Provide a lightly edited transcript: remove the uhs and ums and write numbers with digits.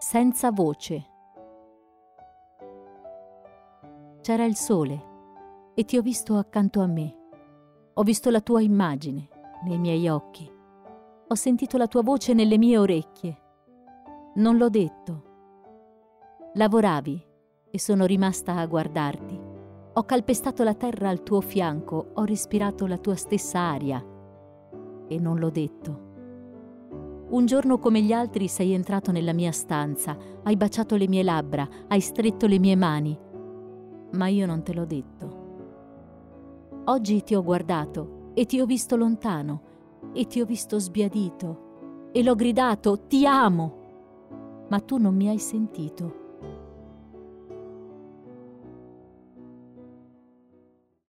Senza voce. C'era il sole e ti ho visto accanto a me. Ho visto la tua immagine nei miei occhi. Ho sentito la tua voce nelle mie orecchie. Non l'ho detto. Lavoravi e sono rimasta a guardarti. Ho calpestato la terra al tuo fianco, ho respirato la tua stessa aria e non l'ho detto. Un giorno come gli altri sei entrato nella mia stanza, hai baciato le mie labbra, hai stretto le mie mani, ma io non te l'ho detto. Oggi ti ho guardato e ti ho visto lontano e ti ho visto sbiadito e l'ho gridato: ti amo! Ma tu non mi hai sentito.